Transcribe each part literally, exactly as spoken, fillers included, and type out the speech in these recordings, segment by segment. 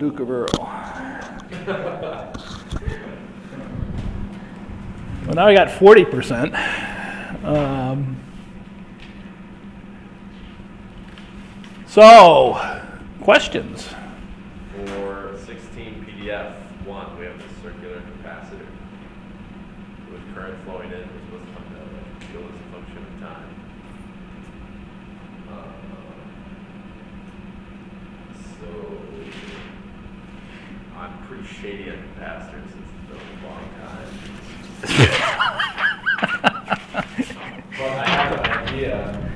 Duke of Earl. Well, now I got forty percent. Um, so, questions? For sixteen P D F one, we have the circular capacitor with current flowing in. We're supposed to find out the field as a function of time. Uh, so, I'm pretty shady on capacitors since it's been a long time. But I have an idea.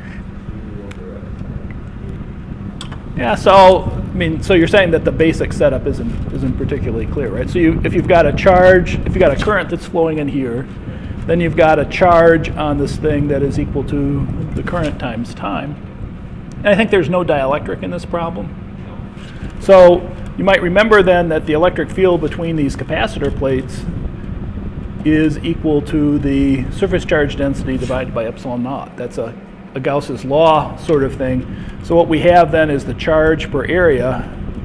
Yeah, so I mean, so you're saying that the basic setup isn't isn't particularly clear, right? So you, if you've got a charge, if you've got a current that's flowing in here, then you've got a charge on this thing that is equal to the current times time. And I think there's no dielectric in this problem. So you might remember then that the electric field between these capacitor plates is equal to the surface charge density divided by epsilon naught. That's a, a Gauss's law sort of thing. So what we have then is the charge per area,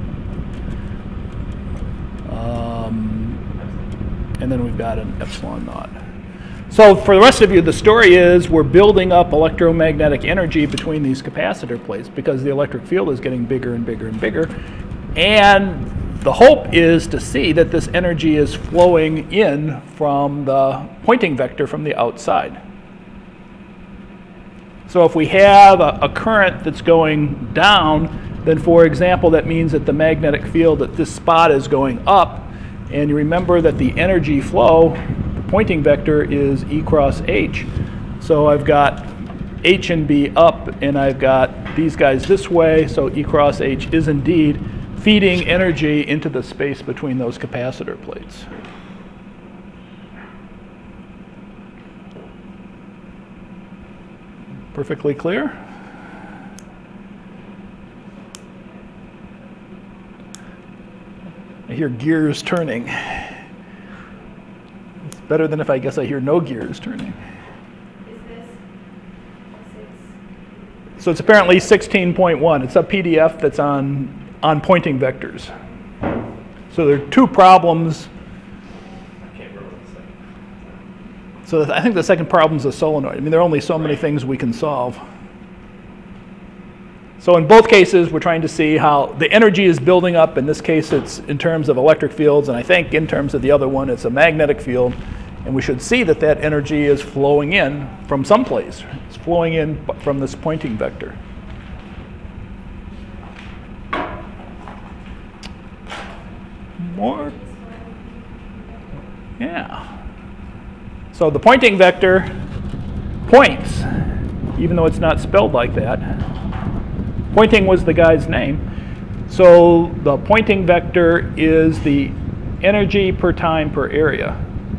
um, and then we've got an epsilon naught. So for the rest of you, the story is we're building up electromagnetic energy between these capacitor plates because the electric field is getting bigger and bigger and bigger. And the hope is to see that this energy is flowing in from the Poynting vector from the outside. So if we have a, a current that's going down, then for example, that means that the magnetic field at this spot is going up. And you remember that the energy flow, the Poynting vector, is E cross H. So I've got H and B up, and I've got these guys this way. So E cross H is indeed feeding energy into the space between those capacitor plates. Perfectly clear? I hear gears turning. It's better than if I guess I hear no gears turning. Is this six? So it's apparently sixteen point one. It's a P D F that's on on Poynting vectors. So there are two problems. I can't remember the second. So I think the second problem is a solenoid. I mean, there are only so many things we can solve. So in both cases, we're trying to see how the energy is building up. In this case, it's in terms of electric fields, and I think in terms of the other one, it's a magnetic field. And we should see that that energy is flowing in from someplace. It's flowing in from this Poynting vector. More? Yeah. So the Poynting vector points, even though it's not spelled like that. Poynting was the guy's name. So the Poynting vector is the energy per time per area.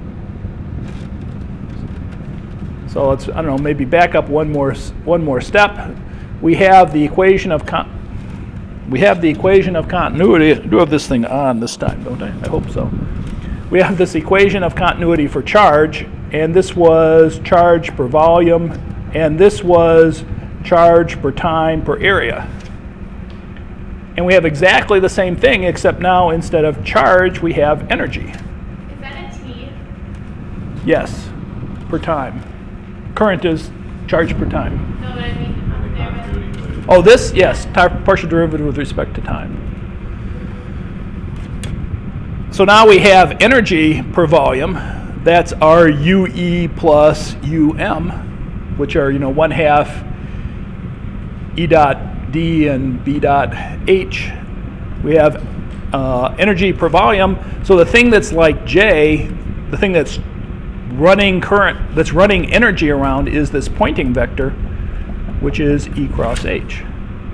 So let's, I don't know, maybe back up one more one more step. We have the equation of con we have the equation of continuity. I do have this thing on this time, don't I? I hope so. We have this equation of continuity for charge, and this was charge per volume, and this was charge per time per area. And we have exactly the same thing, except now instead of charge, we have energy. Is that a T? Yes, per time. Current is charge per time. No, but I mean, up there. Oh, this, yes, partial derivative with respect to time. So now we have energy per volume. That's our U E plus U M, which are, you know, one half E dot D and B dot H. We have uh, energy per volume. So the thing that's like J, the thing that's running current, that's running energy around is this Poynting vector, which is E cross H.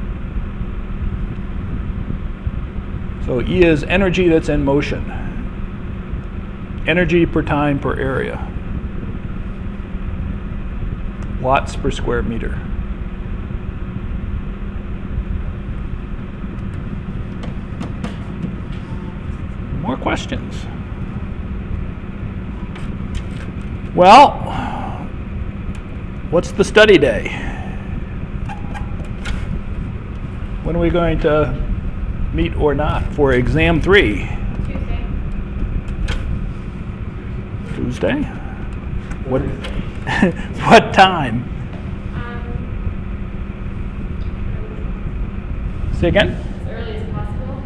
So E is energy that's in motion. Energy per time per area. Watts per square meter. More questions? Well, what's the study day? When are we going to meet or not for exam three? Tuesday. Tuesday? What, what time? Um, Say again? as early as possible.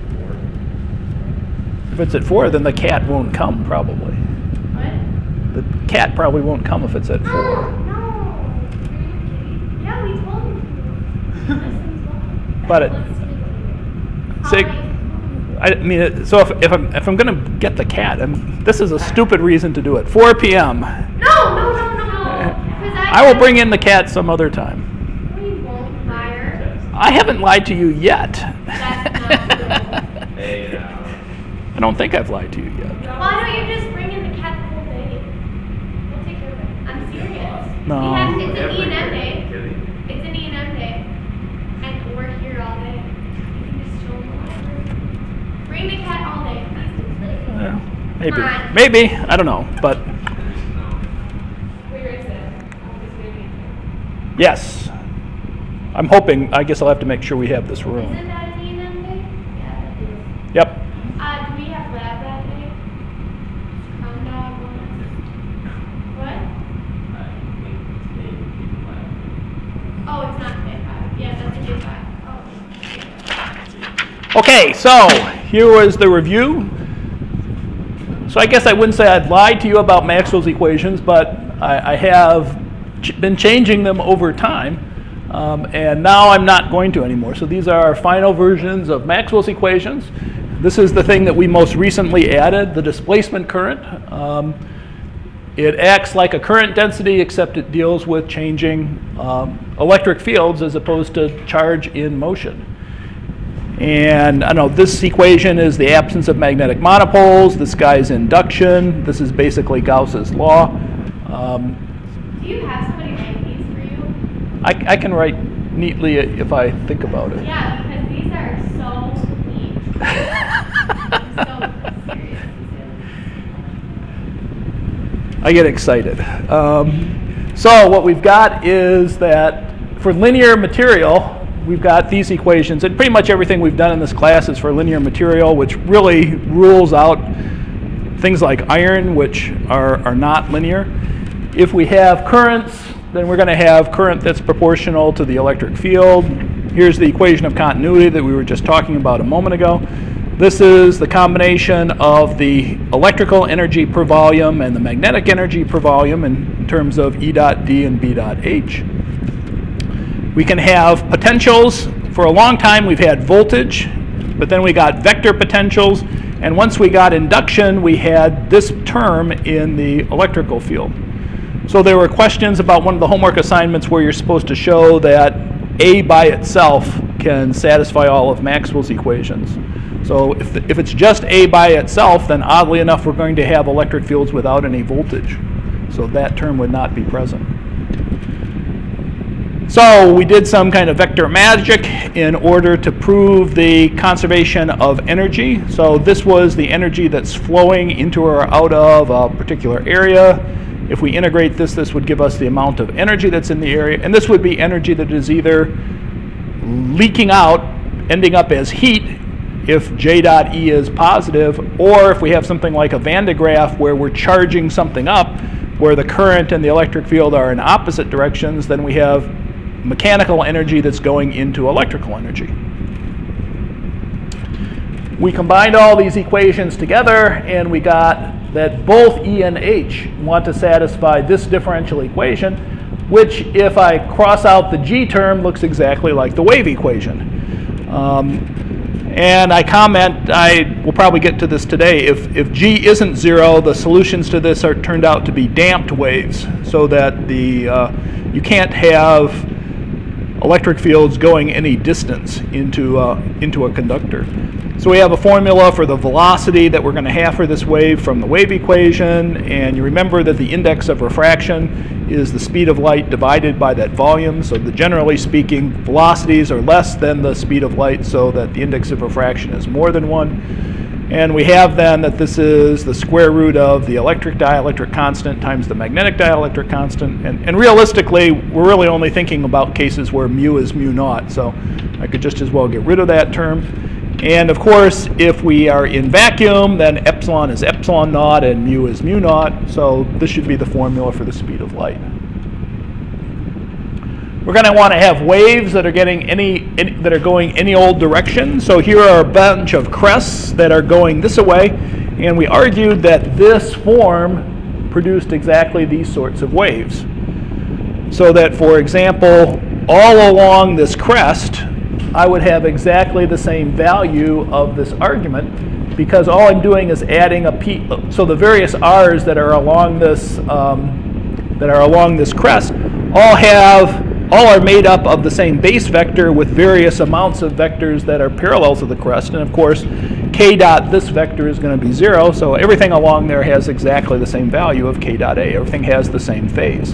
If it's at four, then the cat won't come, probably. What? The cat probably won't come if it's at Oh, four. no. Yeah, we told him to. Listen, well, But it- let's see. Say- Hi. I mean, it- so if, if I'm if I'm gonna get the cat, I'm, this is a stupid reason to do it. four p m No, no, no, no. 'Cause I will bring in the cat some other time. No, you won't, liar. I haven't lied to you yet. That's not true. Hey, now. I don't think I've lied to you yet. Why don't you just bring in the cat the whole day? We'll take care of it. I'm serious. No. We have, it's We have an E and M free day. kidding. It's an E and M day. And we're here all day. You can just chill in the library. Bring the cat all day. Well, maybe, Come on. maybe I don't know, but Where is it? Oh, this baby. yes, I'm hoping. I guess I'll have to make sure we have this room. Isn't that an E and M day? Yeah, that is. Yep. Uh, do we have lab that day? Scrum dog one? What? Oh, it's not day five. Yeah, that's a day five. Oh. Okay, so here was the review. So I guess I wouldn't say I'd lied to you about Maxwell's equations, but I, I have ch- been changing them over time, um, and now I'm not going to anymore. So these are our final versions of Maxwell's equations. This is the thing that we most recently added, the displacement current. Um, it acts like a current density, except it deals with changing um, electric fields as opposed to charge in motion. And I don't know, this equation is the absence of magnetic monopoles. This guy's induction. This is basically Gauss's law. Um, Do you have somebody write these for you? I, I can write neatly if I think about it. Yeah, because these are so neat. I'm so serious. I get excited. Um, so what we've got is that for linear material, we've got these equations, and pretty much everything we've done in this class is for linear material, which really rules out things like iron, which are, are not linear. If we have currents, then we're going to have current that's proportional to the electric field. Here's the equation of continuity that we were just talking about a moment ago. This is the combination of the electrical energy per volume and the magnetic energy per volume in terms of E dot D and B dot H. We can have potentials. For a long time we've had voltage, but then we got vector potentials, and once we got induction, we had this term in the electrical field. So there were questions about one of the homework assignments where you're supposed to show that A by itself can satisfy all of Maxwell's equations. So if, the, if it's just A by itself, then oddly enough we're going to have electric fields without any voltage. So that term would not be present. So we did some kind of vector magic in order to prove the conservation of energy. So this was the energy that's flowing into or out of a particular area. If we integrate this, this would give us the amount of energy that's in the area. And this would be energy that is either leaking out, ending up as heat, if J dot E is positive, or if we have something like a Van de Graaff where we're charging something up, where the current and the electric field are in opposite directions, then we have mechanical energy that's going into electrical energy. We combined all these equations together, and we got that both E and H want to satisfy this differential equation, which, if I cross out the G term, looks exactly like the wave equation. Um, and I comment, I will probably get to this today, if, if G isn't zero, the solutions to this are turned out to be damped waves, so that the uh, you can't have electric fields going any distance into, uh, into a conductor. So we have a formula for the velocity that we're going to have for this wave from the wave equation, and you remember that the index of refraction is the speed of light divided by that volume. So the, generally speaking, velocities are less than the speed of light, so that the index of refraction is more than one. And we have then that this is the square root of the electric dielectric constant times the magnetic dielectric constant. And, and realistically, we're really only thinking about cases where mu is mu naught, so I could just as well get rid of that term. And of course, if we are in vacuum, then epsilon is epsilon naught and mu is mu naught. So this should be the formula for the speed of light. We're going to want to have waves that are getting any, any that are going any old direction. So here are a bunch of crests that are going this way, and we argued that this form produced exactly these sorts of waves. So that, for example, all along this crest, I would have exactly the same value of this argument, because all I'm doing is adding a p. So the various r's that are along this um, that are along this crest all have all are made up of the same base vector with various amounts of vectors that are parallel to the crest. And of course, k dot this vector is going to be zero. So everything along there has exactly the same value of k dot a. Everything has the same phase.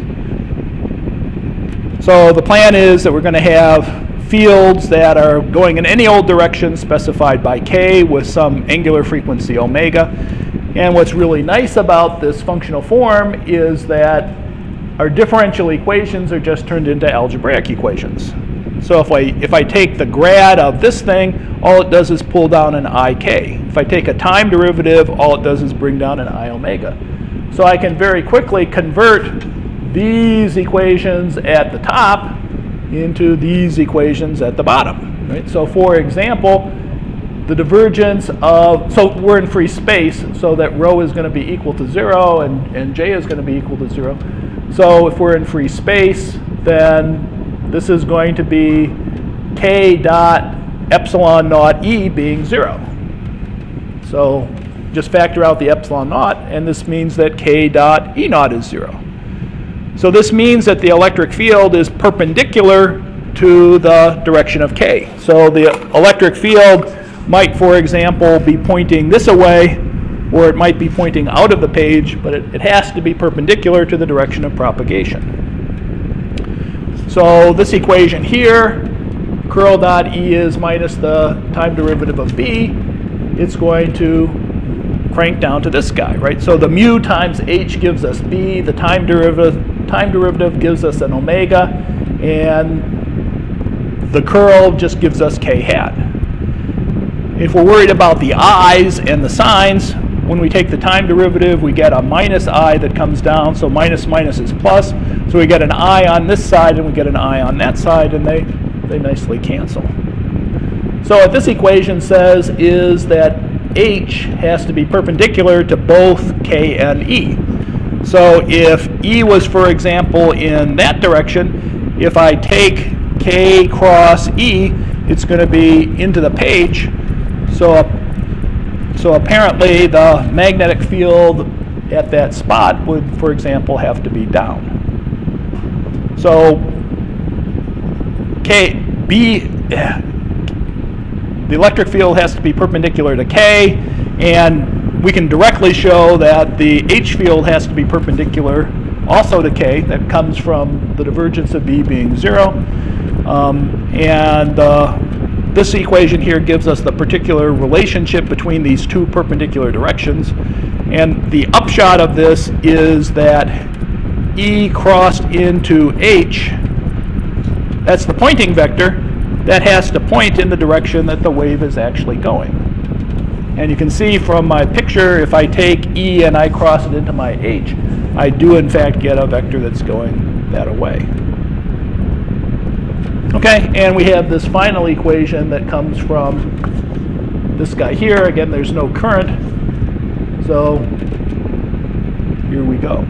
So the plan is that we're going to have fields that are going in any old direction specified by k with some angular frequency omega. And what's really nice about this functional form is that our differential equations are just turned into algebraic equations. So if I, if I take the grad of this thing, all it does is pull down an ik. If I take a time derivative, all it does is bring down an I omega. So I can very quickly convert these equations at the top into these equations at the bottom. Right? So for example, the divergence of, so we're in free space, so that rho is going to be equal to zero and, and j is going to be equal to zero. So if we're in free space, then this is going to be k dot epsilon naught e being zero. So just factor out the epsilon naught, and this means that k dot e naught is zero. So this means that the electric field is perpendicular to the direction of k. So the electric field might, for example, be pointing this away, or it might be pointing out of the page, but it, it has to be perpendicular to the direction of propagation. So this equation here, curl dot E is minus the time derivative of B, it's going to crank down to this guy, right? So the mu times H gives us B, the time derivative, time derivative gives us an omega, and the curl just gives us k hat. If we're worried about the i's and the signs, when we take the time derivative, we get a minus I that comes down, so minus minus is plus. So we get an I on this side and we get an I on that side, and they, they nicely cancel. So what this equation says is that H has to be perpendicular to both K and E. So if E was, for example, in that direction, if I take K cross E, it's going to be into the page. So So apparently the magnetic field at that spot would, for example, have to be down. So K, B, the electric field has to be perpendicular to K, and we can directly show that the H field has to be perpendicular also to K. That comes from the divergence of B being zero. Um, and uh, This equation here gives us the particular relationship between these two perpendicular directions. And the upshot of this is that E crossed into H, that's the pointing vector, that has to point in the direction that the wave is actually going. And you can see from my picture, if I take E and I cross it into my H, I do in fact get a vector that's going that way. Okay, and we have this final equation that comes from this guy here. Again, there's no current, so here we go.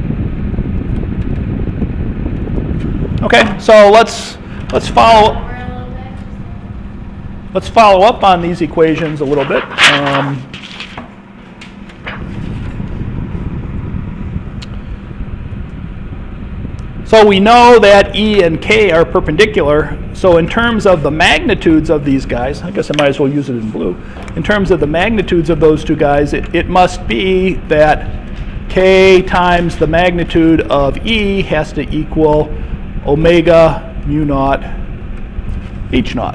Okay, so let's let's follow let's follow up on these equations a little bit. Um, So we know that E and K are perpendicular. So in terms of the magnitudes of these guys, I guess I might as well use it in blue. In terms of the magnitudes of those two guys, it, it must be that K times the magnitude of E has to equal omega mu naught H naught.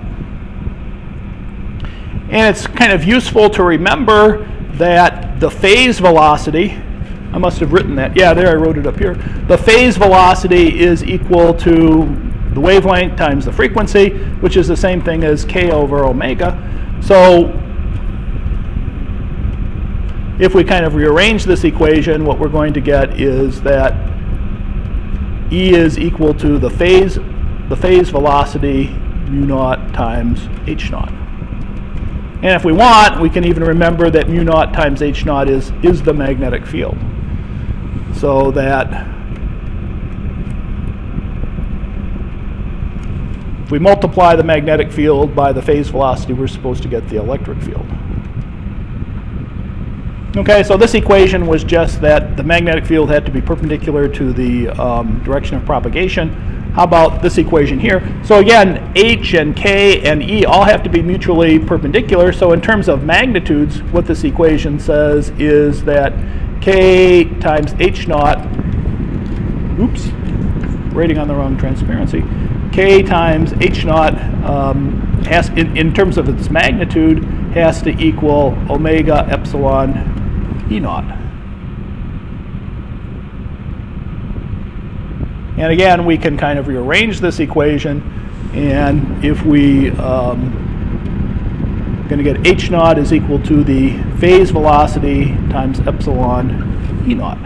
And it's kind of useful to remember that the phase velocity, I must have written that. Yeah, there I wrote it up here. The phase velocity is equal to the wavelength times the frequency, which is the same thing as k over omega. So if we kind of rearrange this equation, what we're going to get is that E is equal to the phase, the phase velocity mu naught times h naught. And if we want, we can even remember that mu naught times h naught is, is the magnetic field. So that if we multiply the magnetic field by the phase velocity, we're supposed to get the electric field. Okay, so this equation was just that the magnetic field had to be perpendicular to the um, direction of propagation. How about this equation here? So again, H and K and E all have to be mutually perpendicular. So in terms of magnitudes, what this equation says is that K times H naught, oops, rating on the wrong transparency, K times H naught um, has, in, in terms of its magnitude, has to equal omega epsilon E naught. And again, we can kind of rearrange this equation, and if we um, going to get H naught is equal to the phase velocity times epsilon E naught.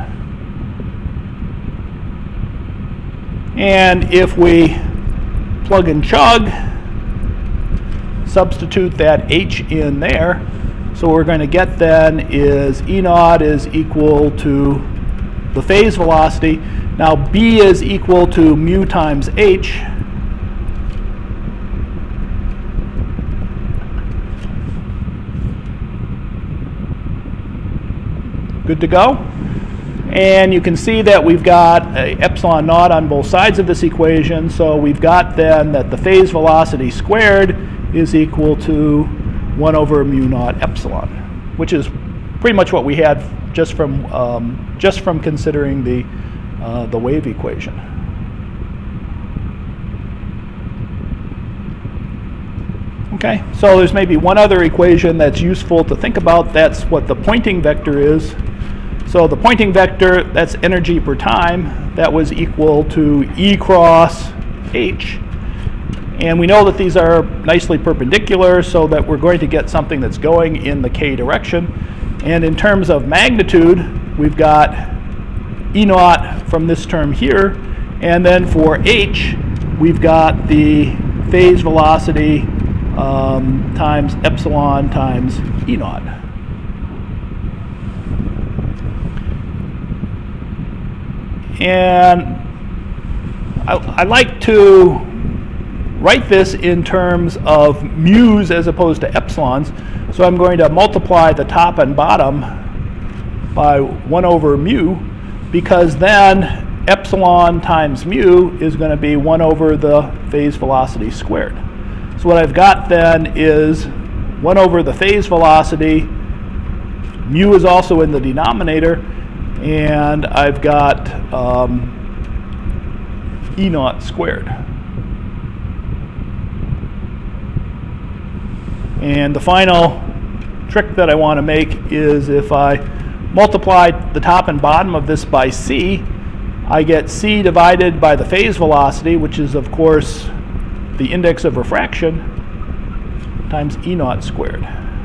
And if we plug and chug, substitute that H in there, so what we're going to get then is E naught is equal to the phase velocity. Now B is equal to mu times H. Good to go? And you can see that we've got a epsilon naught on both sides of this equation. So we've got then that the phase velocity squared is equal to one over mu naught epsilon, which is pretty much what we had just from um, just from considering the uh, the wave equation. Okay, so there's maybe one other equation that's useful to think about. That's what the Poynting vector is. So the Poynting vector, that's energy per time. That was equal to E cross H. And we know that these are nicely perpendicular, so that we're going to get something that's going in the k direction. And in terms of magnitude, we've got E naught from this term here. And then for H, we've got the phase velocity um, times epsilon times E naught. And I, I like to write this in terms of mu's as opposed to epsilons. So I'm going to multiply the top and bottom by one over mu, because then epsilon times mu is going to be one over the phase velocity squared. So what I've got then is one over the phase velocity. Mu is also in the denominator, and I've got um, E naught squared. And the final trick that I want to make is if I multiply the top and bottom of this by c, I get c divided by the phase velocity, which is of course the index of refraction, times E naught squared.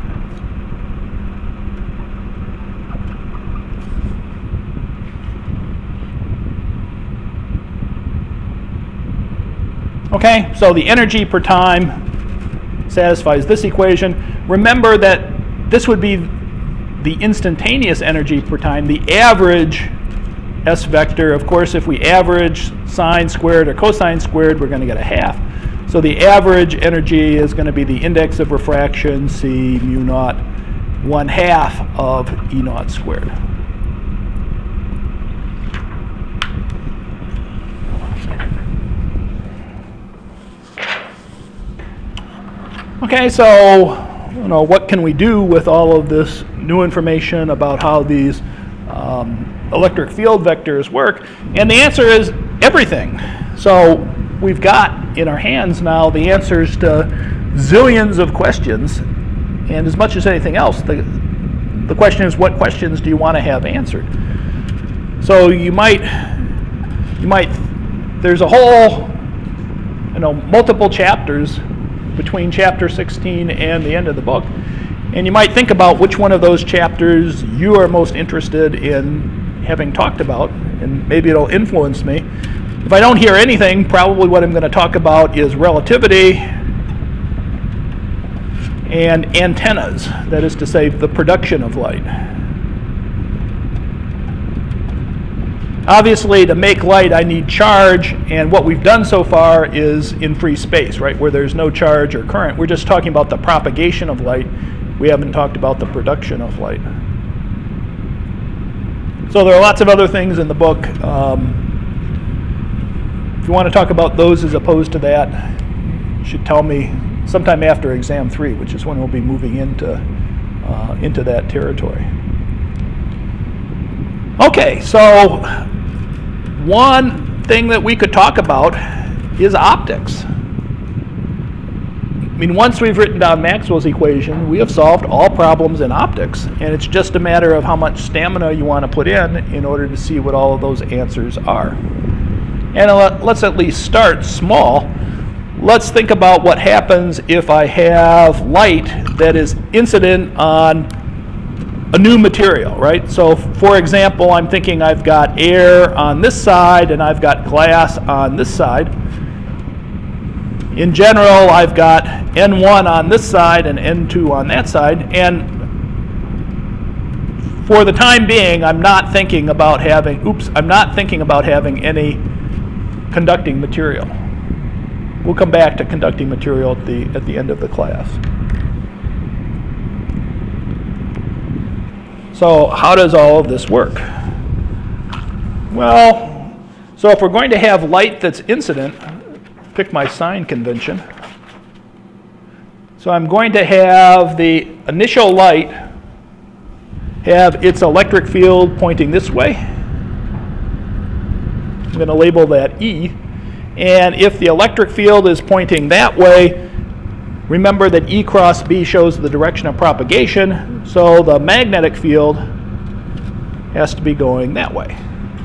Okay, so the energy per time satisfies this equation. Remember that this would be the instantaneous energy per time. The average S vector, of course, if we average sine squared or cosine squared, we're going to get a half. So the average energy is going to be the index of refraction, C mu naught, one half of E naught squared. Okay, so you know, what can we do with all of this new information about how these um, electric field vectors work? And the answer is everything. So we've got in our hands now the answers to zillions of questions, and as much as anything else, the, the question is, what questions do you want to have answered? So you might, you might, there's a whole, you know, multiple chapters between chapter sixteen and the end of the book. And you might think about which one of those chapters you are most interested in having talked about, and maybe it'll influence me. If I don't hear anything, probably what I'm going to talk about is relativity and antennas, that is to say, the production of light. Obviously, to make light, I need charge, and what we've done so far is in free space, right, where there's no charge or current. We're just talking about the propagation of light. We haven't talked about the production of light. So there are lots of other things in the book. Um, if you want to talk about those as opposed to that, you should tell me sometime after exam three, which is when we'll be moving into, uh, into that territory. Okay, so one thing that we could talk about is optics. I mean, once we've written down Maxwell's equation, we have solved all problems in optics, and it's just a matter of how much stamina you want to put in in order to see what all of those answers are. And let's at least start small. Let's think about what happens if I have light that is incident on a new material, right? So for example, I'm thinking I've got air on this side and I've got glass on this side. In general, I've got N one on this side and N two on that side, and for the time being, I'm not thinking about having, oops, I'm not thinking about having any conducting material. We'll come back to conducting material at the, at the end of the class. So how does all of this work? Well, so if we're going to have light that's incident, pick my sign convention. So I'm going to have the initial light have its electric field pointing this way. I'm going to label that E. And if the electric field is pointing that way, remember that E cross B shows the direction of propagation, so the magnetic field has to be going that way.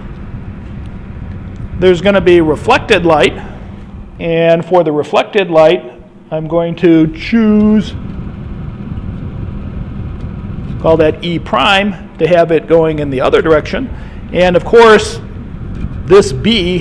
There's going to be reflected light, and for the reflected light, I'm going to choose, call that E prime, to have it going in the other direction. And of course, this B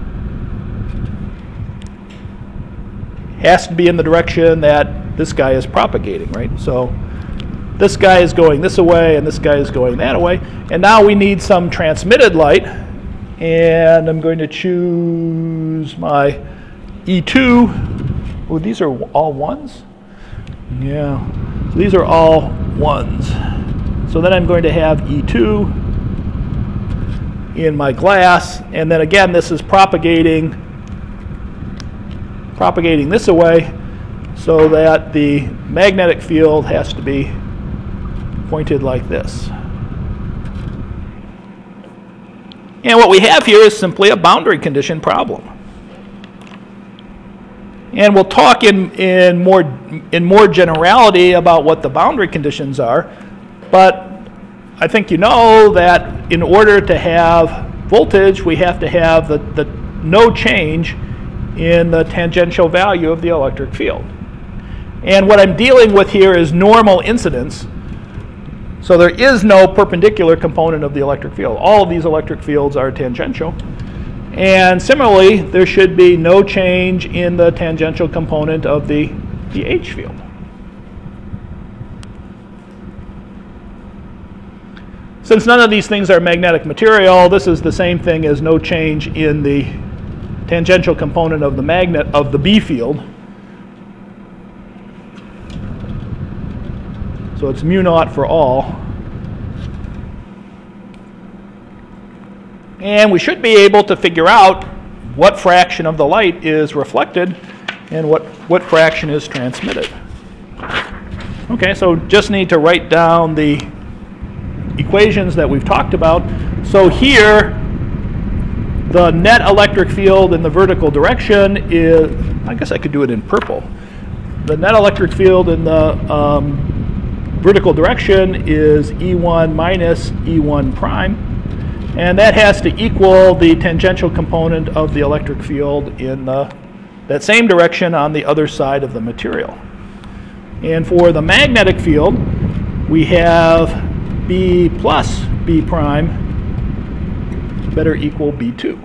has to be in the direction that this guy is propagating, right? So this guy is going this way and this guy is going that way. And now we need some transmitted light, and I'm going to choose my E two. Oh, these are all ones? Yeah, so these are all ones. So then I'm going to have E two in my glass, and then again this is propagating propagating this away, so that the magnetic field has to be pointed like this. And what we have here is simply a boundary condition problem. And we'll talk in, in, more, in more generality about what the boundary conditions are, but I think you know that in order to have voltage, we have to have the, the no change in the tangential value of the electric field. And what I'm dealing with here is normal incidence. So there is no perpendicular component of the electric field. All of these electric fields are tangential. And similarly, there should be no change in the tangential component of the, the H field. Since none of these things are magnetic material, this is the same thing as no change in the tangential component of the magnet of the B field. So it's mu naught for all. And we should be able to figure out what fraction of the light is reflected and what, what fraction is transmitted. Okay, so just need to write down the equations that we've talked about. So here, the net electric field in the vertical direction is, I guess I could do it in purple. The net electric field in the um, vertical direction is E one minus E one prime, and that has to equal the tangential component of the electric field in the that same direction on the other side of the material. And for the magnetic field, we have B plus B prime better equal B two.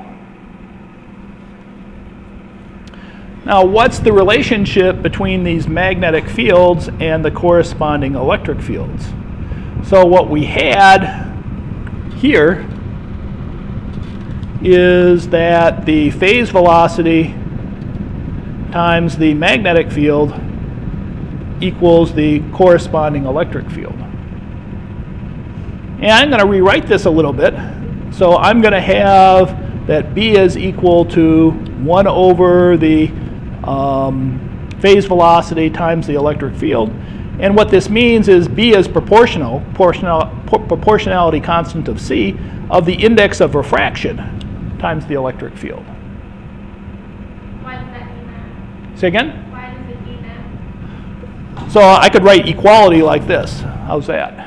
Now, what's the relationship between these magnetic fields and the corresponding electric fields? So what we had here is that the phase velocity times the magnetic field equals the corresponding electric field. And I'm going to rewrite this a little bit. So I'm going to have that B is equal to one over the um, phase velocity times the electric field. And what this means is B is proportional, proportional, proportionality constant of C, of the index of refraction times the electric field. Why does that mean that? Say again? Why does it mean that? So I could write equality like this. How's that?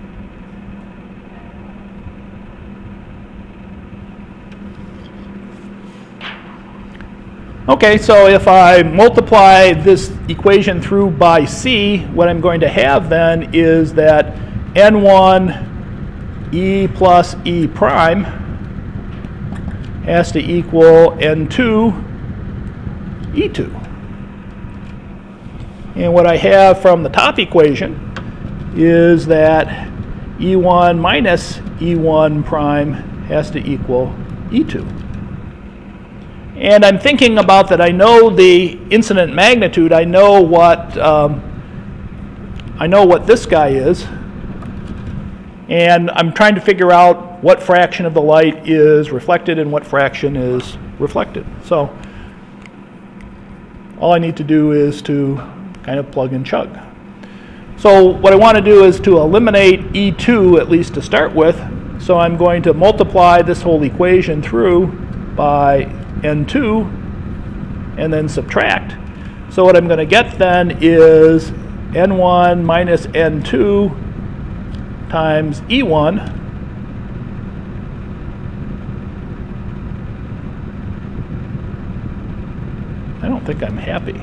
Okay, so if I multiply this equation through by C, what I'm going to have then is that N one E plus E prime has to equal N two E two. And what I have from the top equation is that E one minus E one prime has to equal E two. And I'm thinking about that I know the incident magnitude, I know what um, I know what this guy is, and I'm trying to figure out what fraction of the light is reflected and what fraction is reflected. So all I need to do is to kind of plug and chug. So what I want to do is to eliminate E two, at least to start with. So I'm going to multiply this whole equation through by N two and then subtract. So what I'm going to get then is N one minus N two times E one I don't think I'm happy.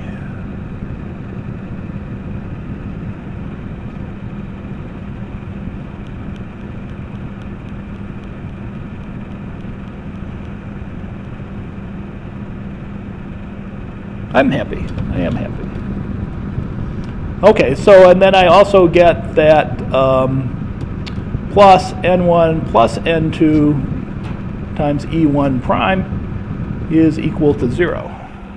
I'm happy. I am happy. Okay, so and then I also get that um, plus N one plus N two times E one prime is equal to zero.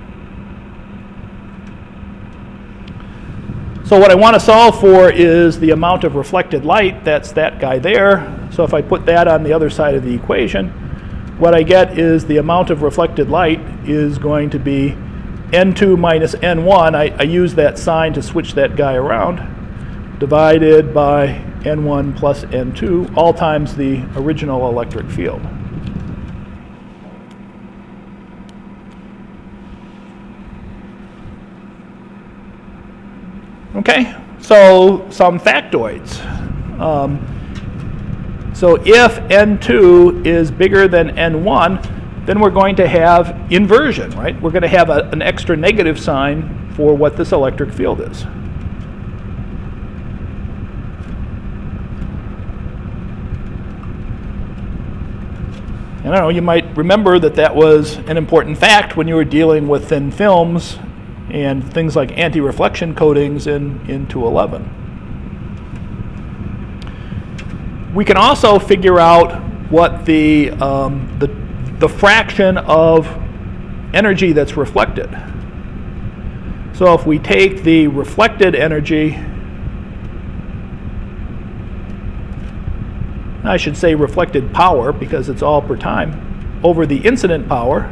So what I want to solve for is the amount of reflected light. That's that guy there. So if I put that on the other side of the equation, what I get is the amount of reflected light is going to be N two minus N one, I, I use that sign to switch that guy around, divided by N one plus N two, all times the original electric field. Okay, so some factoids. Um, so if N two is bigger than N one, then we're going to have inversion, right? We're going to have a, an extra negative sign for what this electric field is. And I don't know, you might remember that that was an important fact when you were dealing with thin films and things like anti-reflection coatings in, in two eleven. We can also figure out what the, um, the the fraction of energy that's reflected. So if we take the reflected energy, I should say reflected power because it's all per time, over the incident power.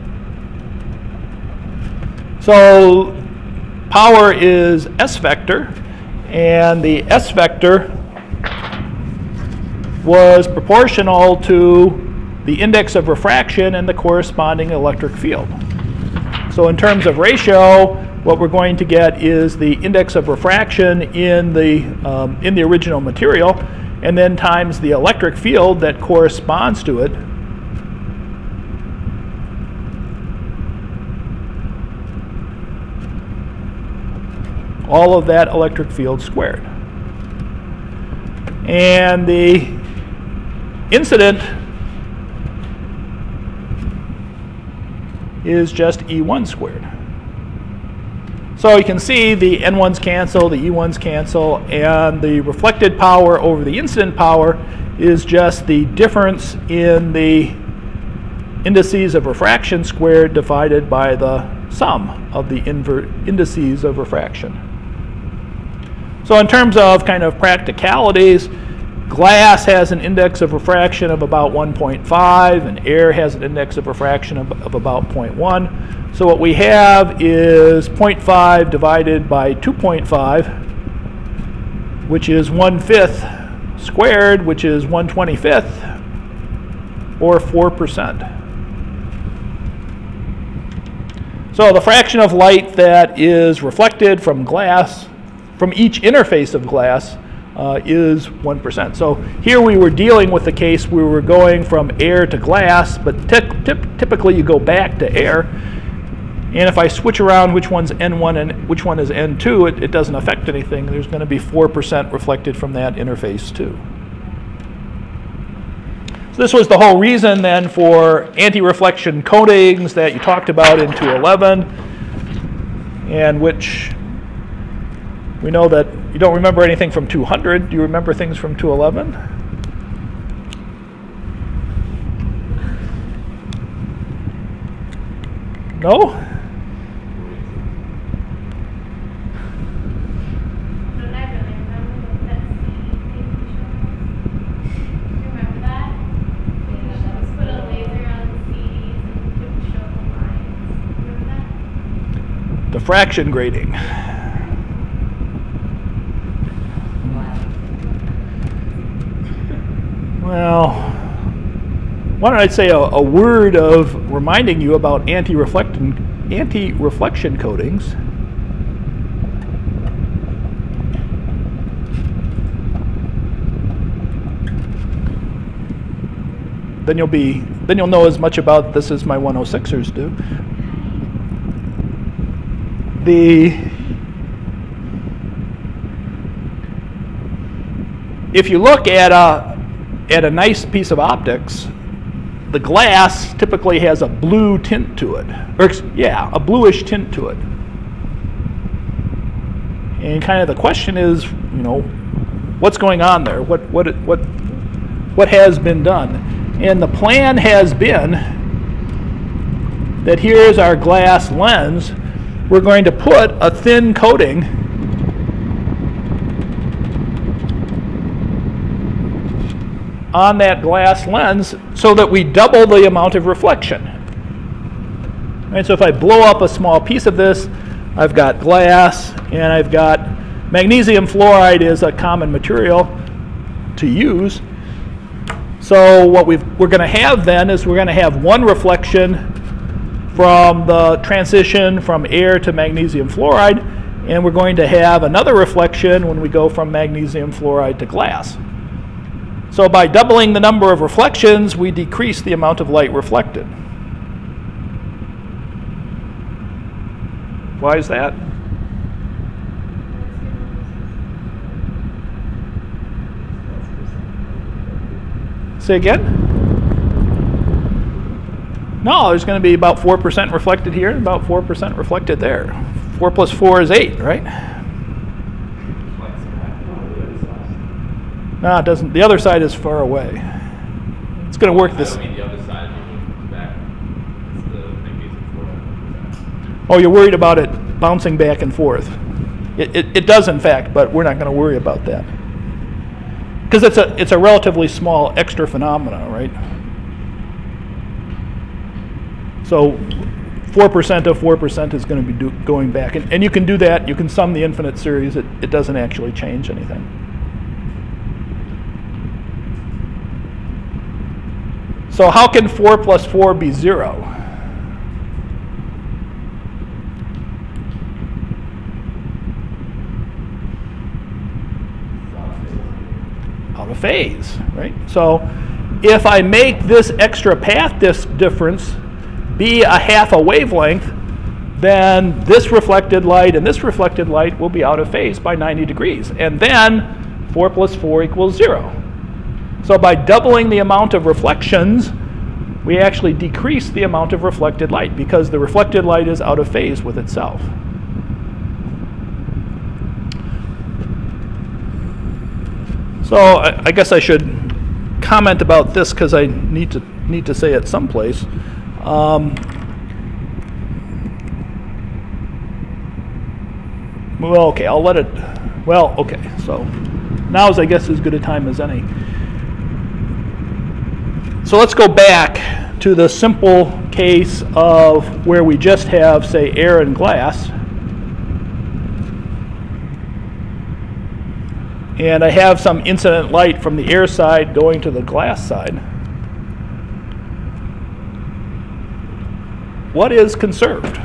So power is S vector, and the S vector was proportional to the index of refraction and the corresponding electric field. So in terms of ratio, what we're going to get is the index of refraction in the, um, in the original material, and then times the electric field that corresponds to it. all of that electric field squared. And the incident is just E one squared. So you can see the N ones cancel, the E ones cancel, and the reflected power over the incident power is just the difference in the indices of refraction squared divided by the sum of the indices of refraction. So in terms of kind of practicalities, glass has an index of refraction of about one point five, and air has an index of refraction of, of about zero point one. So what we have is zero point five divided by two point five, which is one fifth squared, which is one twenty-fifth, or four percent. So the fraction of light that is reflected from glass, from each interface of glass, uh, is one percent. So here we were dealing with the case we were going from air to glass, but typically you go back to air. And if I switch around which one's N one and which one is N two, it, it doesn't affect anything. There's going to be four percent reflected from that interface too. So this was the whole reason then for anti-reflection coatings that you talked about in two eleven, and which we know that you don't remember anything from two hundred. Do you remember things from two eleven? No? Diffraction grating. Well, why don't I say a, a word of reminding you about anti-reflection anti-reflection coatings. Then you'll be then you'll know as much about this as my one oh sixers do. The if you look at a at a nice piece of optics, the glass typically has a blue tint to it, or yeah, a bluish tint to it. And kind of the question is, you know, what's going on there? What what what what has been done? And the plan has been that here's our glass lens. We're going to put a thin coating on that glass lens so that we double the amount of reflection. Right, so if I blow up a small piece of this, I've got glass and I've got magnesium fluoride is a common material to use. So what we've, we're going to have then is we're going to have one reflection from the transition from air to magnesium fluoride, and we're going to have another reflection when we go from magnesium fluoride to glass. So by doubling the number of reflections, we decrease the amount of light reflected. Why is that? Say again? No, there's going to be about four percent reflected here and about four percent reflected there. four plus four is eight, right? No, it doesn't. The other side is far away. It's going to work this. I don't mean the other side, I mean back. It's the magnesium fluoride. Oh, you're worried about it bouncing back and forth. It, it, it does, in fact, but we're not going to worry about that. Because it's a, it's a relatively small extra phenomena, right? So four percent of four percent is going to be do, going back. And, and you can do that. You can sum the infinite series. It, it doesn't actually change anything. So how can four plus four be zero? Out of phase, right? So if I make this extra path dis- difference be a half a wavelength, then this reflected light and this reflected light will be out of phase by ninety degrees. And then four plus four equals zero. So by doubling the amount of reflections, we actually decrease the amount of reflected light because the reflected light is out of phase with itself. So I, I guess I should comment about this because I need to need to say it someplace. Um, well, okay, I'll let it. Well, okay. So now is, I guess, as good a time as any. So let's go back to the simple case of where we just have, say, air and glass. And I have some incident light from the air side going to the glass side. What is conserved?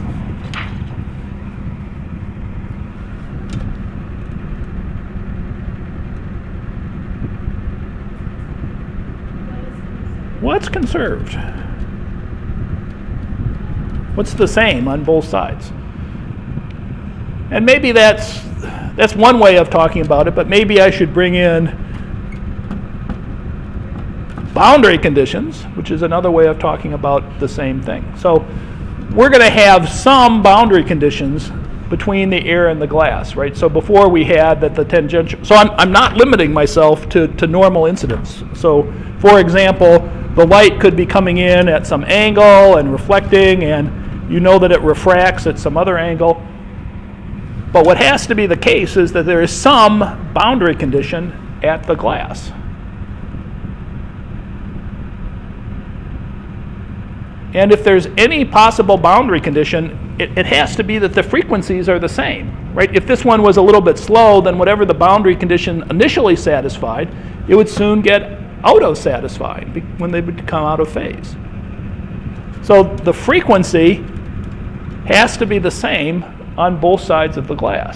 What's conserved? What's the same on both sides? And maybe that's that's one way of talking about it, but maybe I should bring in boundary conditions, which is another way of talking about the same thing. So we're going to have some boundary conditions between the air and the glass, right? So before we had that the tangential, so I'm, I'm not limiting myself to, to normal incidence. So for example, the light could be coming in at some angle and reflecting, and you know that it refracts at some other angle. But what has to be the case is that there is some boundary condition at the glass. And if there's any possible boundary condition, it, it has to be that the frequencies are the same, right? If this one was a little bit slow, then whatever the boundary condition initially satisfied, it would soon get auto-satisfied when they would come out of phase. So the frequency has to be the same on both sides of the glass.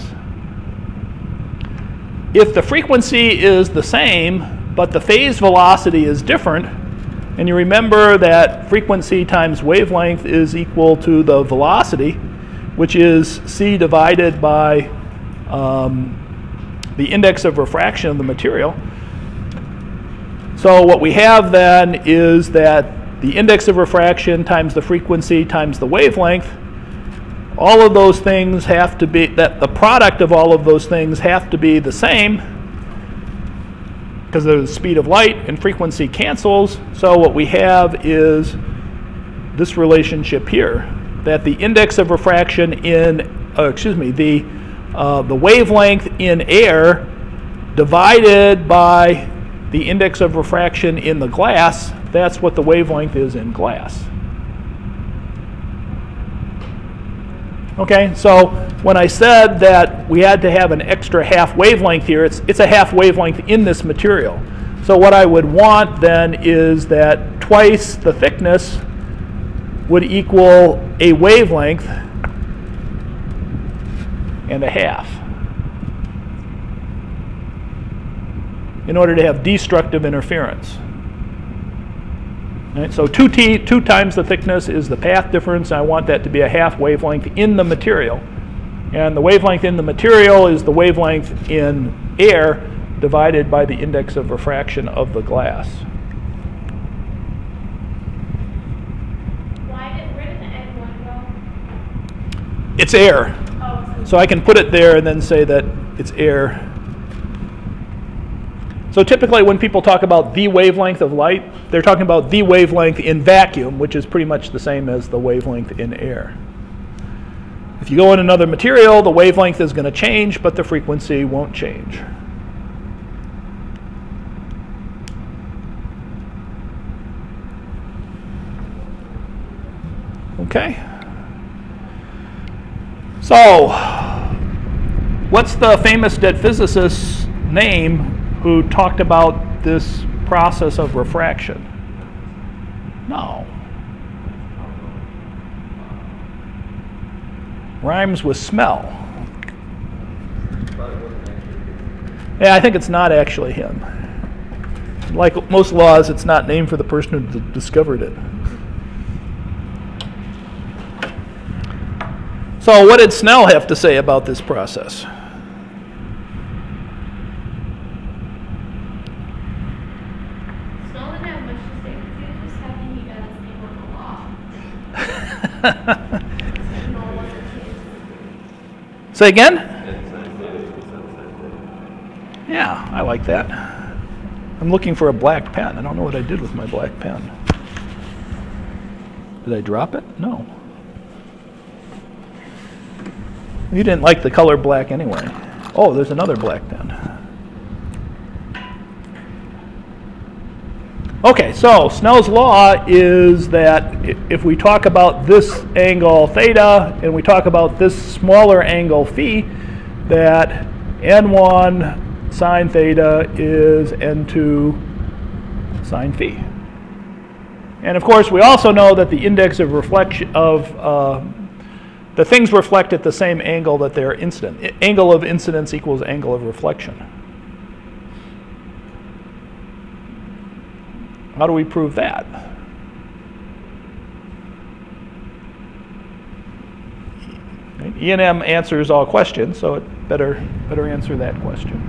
If the frequency is the same, but the phase velocity is different, and you remember that frequency times wavelength is equal to the velocity, which is c divided by um, the index of refraction of the material. So what we have then is that the index of refraction times the frequency times the wavelength, all of those things have to be, that the product of all of those things have to be the same because the speed of light and frequency cancels. So what we have is this relationship here, that the index of refraction in, uh, excuse me, the, uh, the wavelength in air divided by the index of refraction in the glass, that's what the wavelength is in glass. Okay, so when I said that we had to have an extra half wavelength here, it's, it's a half wavelength in this material. So what I would want then is that twice the thickness would equal a wavelength and a half in order to have destructive interference. Right, so two t, two times the thickness is the path difference. I want that to be a half wavelength in the material. And the wavelength in the material is the wavelength in air divided by the index of refraction of the glass. Why did, where did the N one go? It's air. Oh, So I can put it there and then say that it's air. So typically when people talk about the wavelength of light, they're talking about the wavelength in vacuum, which is pretty much the same as the wavelength in air. If you go in another material, the wavelength is going to change, but the frequency won't change. Okay. So, what's the famous dead physicist's name who talked about this process of refraction? No. Rhymes with smell. Yeah, I think it's not actually him. Like most laws, it's not named for the person who d- discovered it. So what did Snell have to say about this process? Snell didn't have much to say because he was just happy he got his name on the law. You know, it wasn't his. Say again? And science data, it's not science data. Yeah, I like that. I'm looking for a black pen. I don't know what I did with my black pen. Did I drop it? No. You didn't like the color black anyway. Oh, there's another black pen. Okay, so Snell's law is that i- if we talk about this angle theta and we talk about this smaller angle phi, that n one sine theta is n two sine phi. And of course, we also know that the index of reflection of uh, the things reflect at the same angle that they're incident. I- Angle of incidence equals angle of reflection. How do we prove that? Right, E and M answers all questions, so it better better answer that question.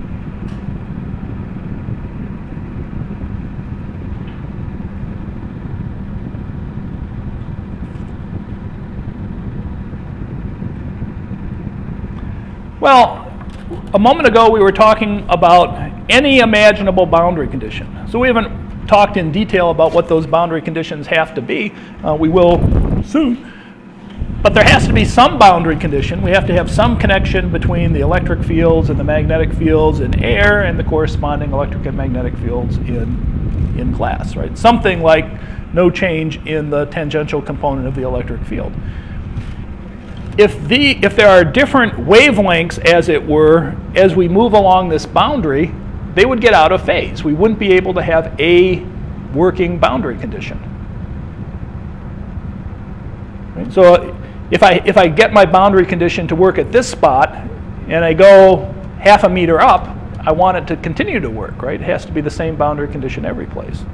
Well, a moment ago we were talking about any imaginable boundary condition. So we haven't talked in detail about what those boundary conditions have to be. Uh, we will soon. But there has to be some boundary condition. We have to have some connection between the electric fields and the magnetic fields in air and the corresponding electric and magnetic fields in, in glass, right? Something like no change in the tangential component of the electric field. If, the, if there are different wavelengths, as it were, as we move along this boundary, they would get out of phase. We wouldn't be able to have a working boundary condition. Right? So if I, if I get my boundary condition to work at this spot, and I go half a meter up, I want it to continue to work, right? It has to be the same boundary condition every place.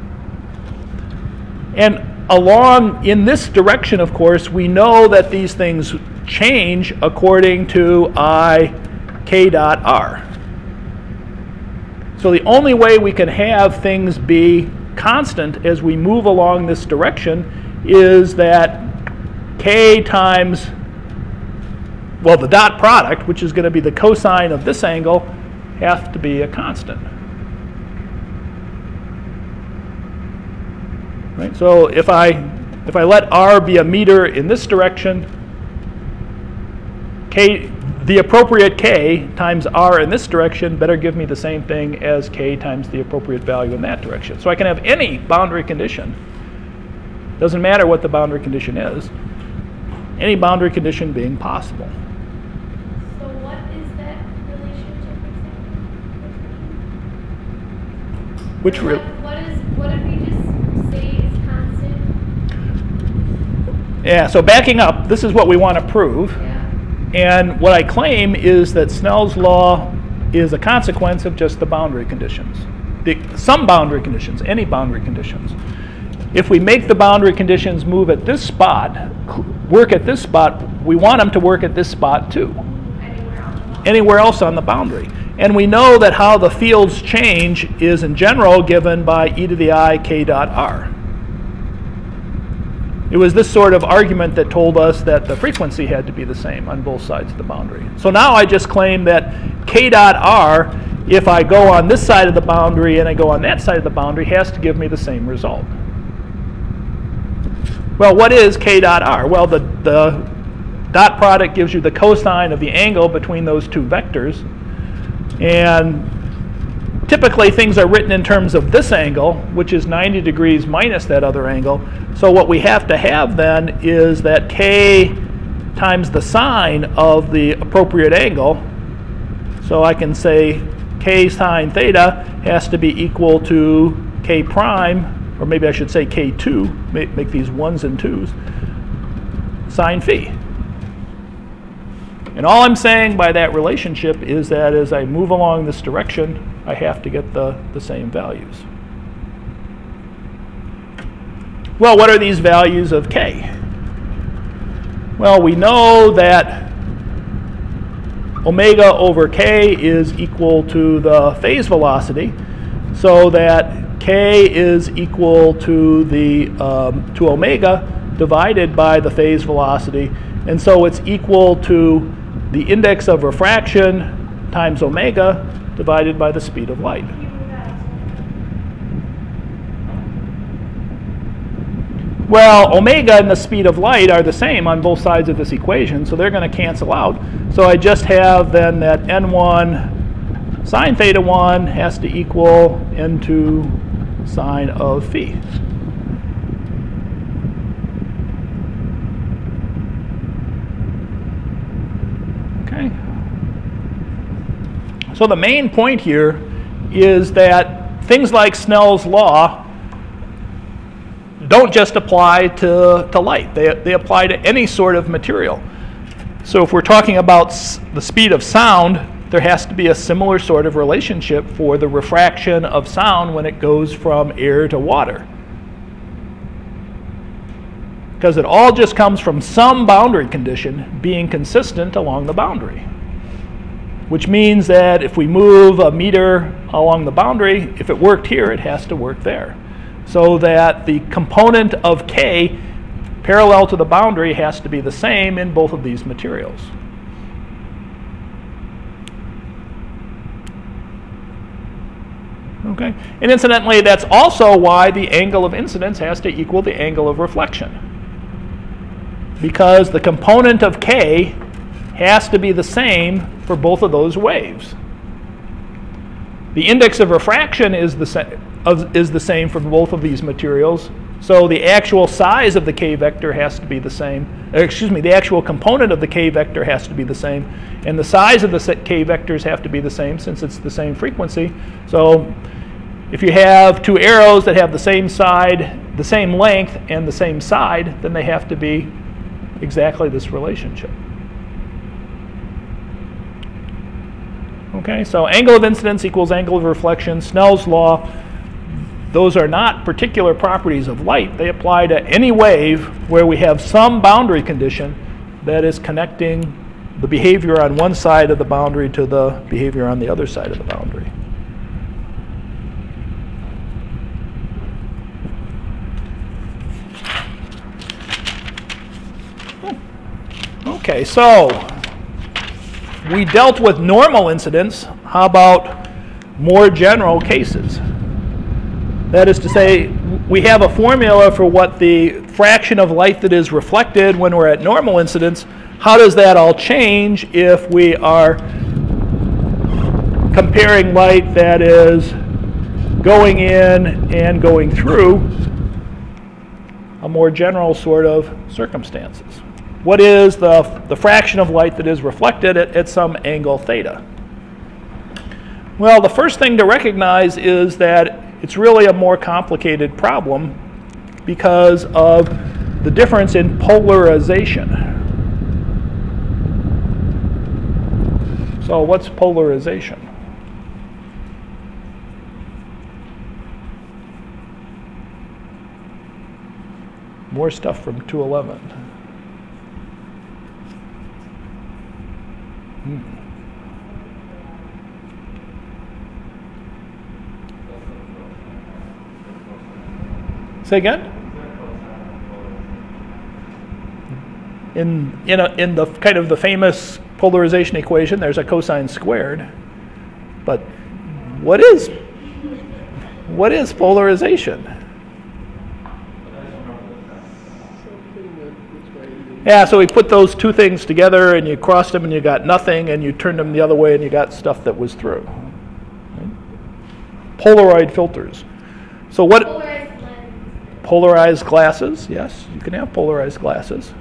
And along in this direction, of course, we know that these things change according to I k dot r. So the only way we can have things be constant as we move along this direction is that k times, well, the dot product, which is going to be the cosine of this angle, has to be a constant. Right? So if I if I let r be a meter in this direction, k, the appropriate k times r in this direction better give me the same thing as k times the appropriate value in that direction. So I can have any boundary condition. Doesn't matter what the boundary condition is. Any boundary condition being possible. So what is that relationship exactly? Which Or re- what, what is what did we just say is constant? yeah, so backing up, this is what we want to prove. Yeah. And what I claim is that Snell's law is a consequence of just the boundary conditions. The, some boundary conditions, any boundary conditions. If we make the boundary conditions move at this spot, work at this spot, we want them to work at this spot too. Anywhere on the boundary. Anywhere else on the boundary. And we know that how the fields change is in general given by e to the I k dot r. It was this sort of argument that told us that the frequency had to be the same on both sides of the boundary. So now I just claim that k dot r, if I go on this side of the boundary and I go on that side of the boundary, has to give me the same result. Well, what is k dot r? Well, the, the dot product gives you the cosine of the angle between those two vectors. And typically things are written in terms of this angle, which is ninety degrees minus that other angle. So what we have to have then is that k times the sine of the appropriate angle. So I can say k sine theta has to be equal to k prime, or maybe I should say k two, make, make these ones and twos, sine phi. And all I'm saying by that relationship is that as I move along this direction, I have to get the, the same values. Well, what are these values of k? Well, we know that omega over k is equal to the phase velocity, so that k is equal to the um, to omega divided by the phase velocity, and so it's equal to the index of refraction times omega divided by the speed of light. Well, omega and the speed of light are the same on both sides of this equation, so they're going to cancel out. So I just have then that n one sine theta one has to equal n two sine of phi. Okay. So the main point here is that things like Snell's law don't just apply to, to light. They, they apply to any sort of material. So if we're talking about s- the speed of sound, there has to be a similar sort of relationship for the refraction of sound when it goes from air to water. Because it all just comes from some boundary condition being consistent along the boundary. Which means that if we move a meter along the boundary, if it worked here, it has to work there. So that the component of k parallel to the boundary has to be the same in both of these materials. Okay, and incidentally, that's also why the angle of incidence has to equal the angle of reflection. Because the component of k has to be the same for both of those waves. The index of refraction is the same. Of, is the same for both of these materials. So the actual size of the k vector has to be the same. Excuse me, the actual component of the k vector has to be the same. And the size of the k vectors have to be the same since it's the same frequency. So if you have two arrows that have the same side, the same length, and the same side, then they have to be exactly this relationship. Okay, so angle of incidence equals angle of reflection. Snell's law. Those are not particular properties of light. They apply to any wave where we have some boundary condition that is connecting the behavior on one side of the boundary to the behavior on the other side of the boundary. Okay, so we dealt with normal incidence. How about more general cases? That is to say, we have a formula for what the fraction of light that is reflected when we're at normal incidence. How does that all change if we are comparing light that is going in and going through a more general sort of circumstances? What is the, the fraction of light that is reflected at, at some angle theta? Well, the first thing to recognize is that it's really a more complicated problem because of the difference in polarization. So what's polarization? More stuff from two eleven. Hmm. Say again? In, in, a, in the kind of the famous polarization equation, there's a cosine squared. But what is, what is polarization? Yeah, so we put those two things together and you crossed them and you got nothing, and you turned them the other way and you got stuff that was through. Polaroid filters. So what? Polarized lens. Polarized glasses, yes, you can have polarized glasses.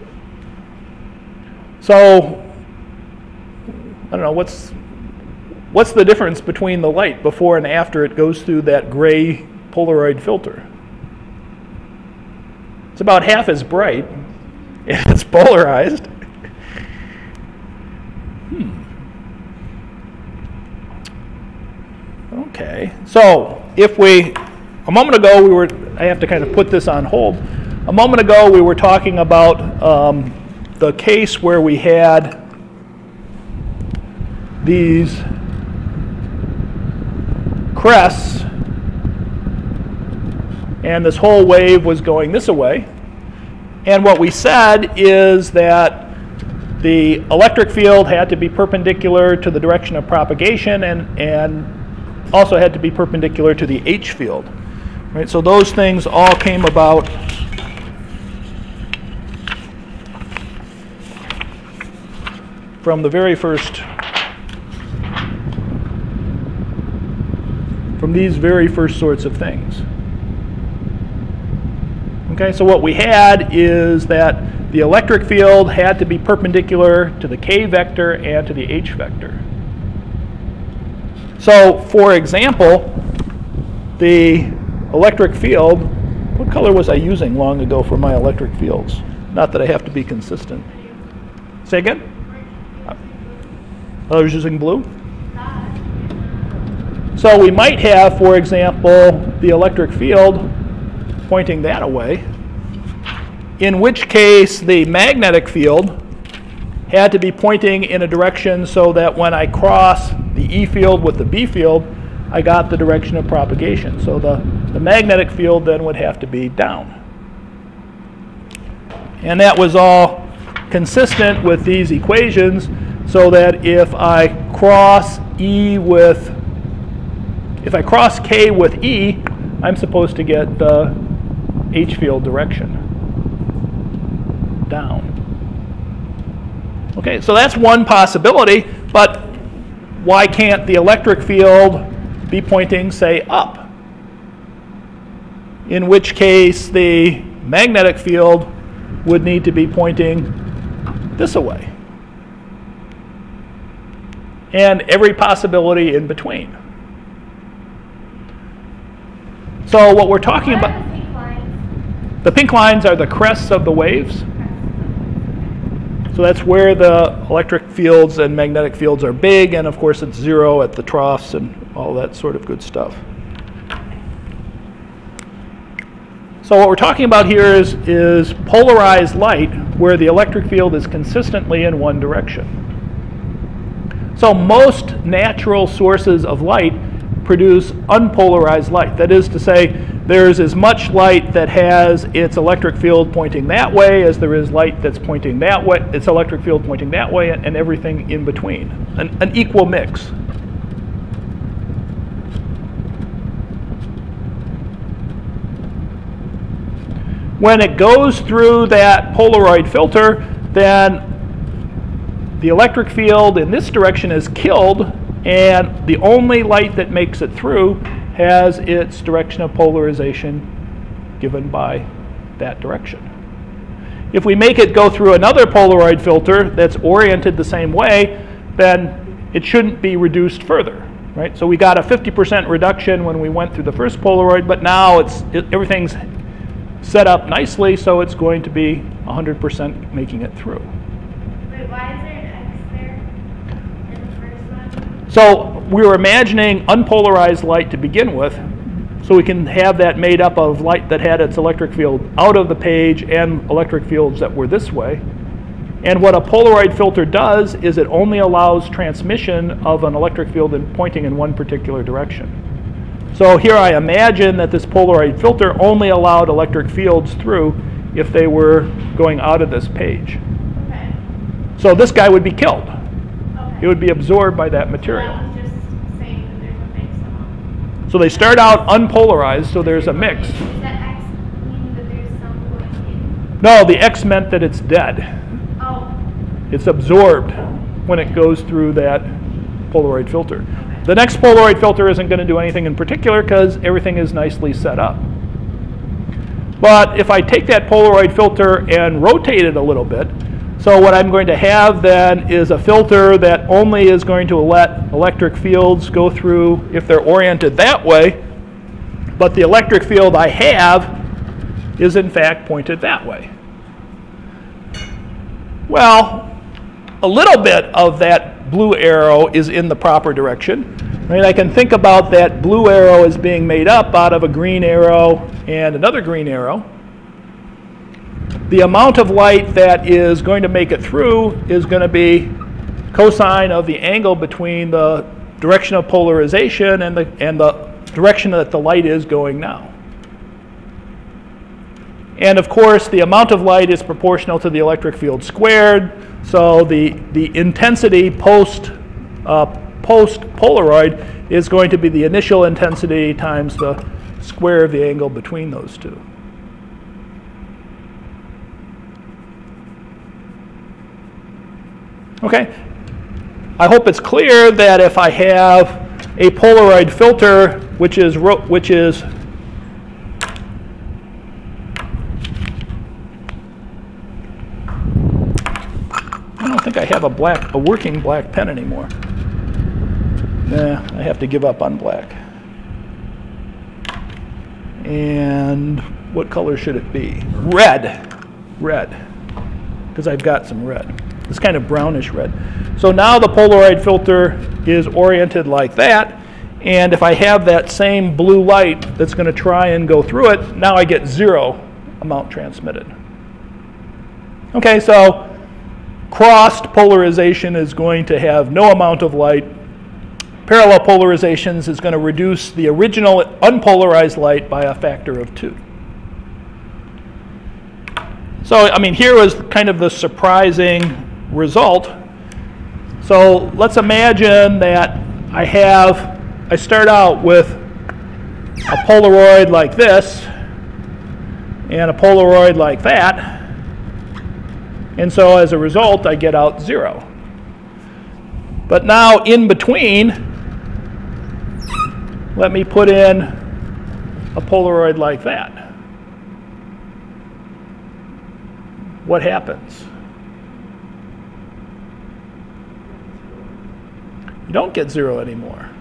So, I don't know, what's what's the difference between the light before and after it goes through that gray Polaroid filter? It's about half as bright, and it's polarized. Hmm. Okay, so if we, a moment ago we were, I have to kind of put this on hold. A moment ago we were talking about um, the case where we had these crests and this whole wave was going this way. And what we said is that the electric field had to be perpendicular to the direction of propagation and, and also had to be perpendicular to the H field. Right? So those things all came about from the very first, from these very first sorts of things. Okay, so what we had is that the electric field had to be perpendicular to the K vector and to the H vector. So, for example, the electric field, what color was I using long ago for my electric fields? Not that I have to be consistent. Say again? I was using blue? So we might have, for example, the electric field pointing that away, in which case the magnetic field had to be pointing in a direction so that when I cross the E field with the B field, I got the direction of propagation. So the, the magnetic field then would have to be down. And that was all consistent with these equations, so that if I cross E with, if I cross K with E, I'm supposed to get the H field direction down. Okay, so that's one possibility, but why can't the electric field be pointing, say, up? In which case the magnetic field would need to be pointing this away. And every possibility in between. So what we're talking What about, are the pink lines? the pink lines are the crests of the waves. So that's where the electric fields and magnetic fields are big, and of course it's zero at the troughs and all that sort of good stuff. So what we're talking about here is, is polarized light, where the electric field is consistently in one direction. So most natural sources of light produce unpolarized light. That is to say, there's as much light that has its electric field pointing that way as there is light that's pointing that way, its electric field pointing that way, and, and everything in between. An, an equal mix. When it goes through that Polaroid filter, then the electric field in this direction is killed, and the only light that makes it through has its direction of polarization given by that direction. If we make it go through another Polaroid filter that's oriented the same way, then it shouldn't be reduced further, right? So we got a fifty percent reduction when we went through the first Polaroid, but now it's it, everything's set up nicely, so it's going to be one hundred percent making it through. Wait, why is there an X there in the first one? So we were imagining unpolarized light to begin with, so we can have that made up of light that had its electric field out of the page and electric fields that were this way. And what a Polaroid filter does is it only allows transmission of an electric field in pointing in one particular direction. So here I imagine that this Polaroid filter only allowed electric fields through if they were going out of this page. Okay. So this guy would be killed. Okay. It would be absorbed by that material. I was just saying that there's a mix among. So they start out unpolarized, so there's a mix. Does that X mean that there's some going in? No, the X meant that it's dead. Oh, It's absorbed when it goes through that Polaroid filter. The next Polaroid filter isn't going to do anything in particular because everything is nicely set up. But if I take that Polaroid filter and rotate it a little bit, so what I'm going to have then is a filter that only is going to let electric fields go through if they're oriented that way, but the electric field I have is in fact pointed that way. Well, a little bit of that blue arrow is in the proper direction. Right? I can think about that blue arrow as being made up out of a green arrow and another green arrow. the amount of light that is going to make it through is going to be cosine of the angle between the direction of polarization and the, and the direction that the light is going now. And of course, the amount of light is proportional to the electric field squared. So the, the intensity post, uh, post Polaroid is going to be the initial intensity times the square of the angle between those two. Okay. I hope it's clear that if I have a Polaroid filter, which is ro which is I don't think I have a black a working black pen anymore. Nah, I have to give up on black. And what color should it be? Red. Red. Because I've got some red. It's kind of brownish red. So now the Polaroid filter is oriented like that. And if I have that same blue light that's going to try and go through it, now I get zero amount transmitted. Okay, so crossed polarization is going to have no amount of light. Parallel polarizations is going to reduce the original unpolarized light by a factor of two. So, I mean, here was kind of the surprising result. So let's imagine that I have, I start out with a Polaroid like this and a Polaroid like that. And so as a result, I get out zero. But now in between, let me put in a Polaroid like that. What happens? You don't get zero anymore.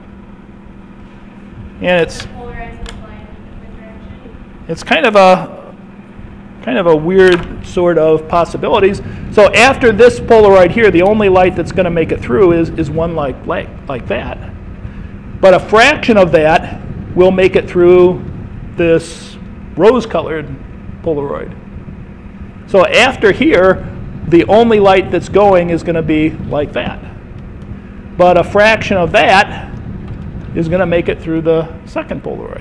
And it's Polarized the light in a different direction. it's kind of a kind of a weird sort of possibilities. So after this Polaroid here, the only light that's going to make it through is, is one like, like, like that. But a fraction of that will make it through this rose-colored Polaroid. So after here, the only light that's going is going to be like that. But a fraction of that is going to make it through the second Polaroid.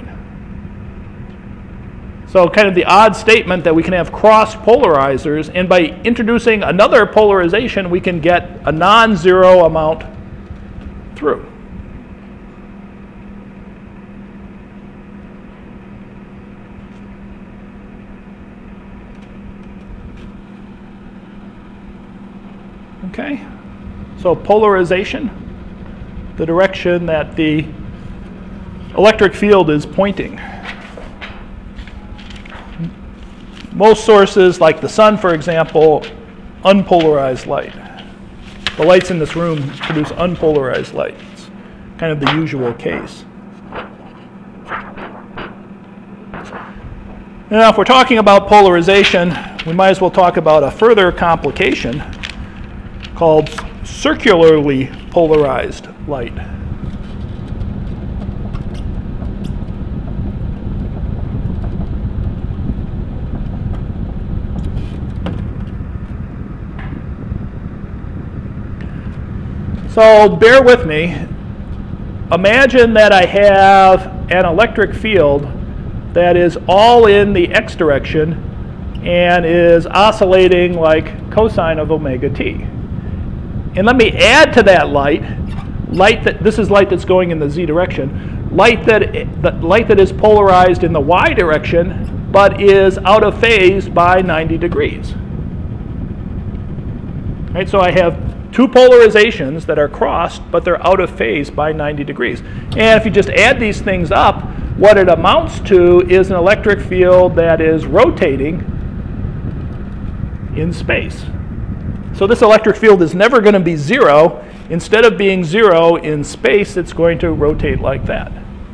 So kind of the odd statement that we can have cross polarizers, and by introducing another polarization, we can get a non-zero amount through. Okay, so polarization, the direction that the electric field is pointing. Most sources, like the sun, for example, unpolarized light. The lights in this room produce unpolarized light. It's kind of the usual case. Now, if we're talking about polarization, we might as well talk about a further complication called circularly polarized light. So bear with me. Imagine that I have an electric field that is all in the x direction and is oscillating like cosine of omega t. And let me add to that light, light that, this is light that's going in the z direction, light that, the light that is polarized in the y direction, but is out of phase by ninety degrees. Right, so I have two polarizations that are crossed, but they're out of phase by ninety degrees. And if you just add these things up, what it amounts to is an electric field that is rotating in space. So this electric field is never going to be zero. Instead of being zero in space, it's going to rotate like that.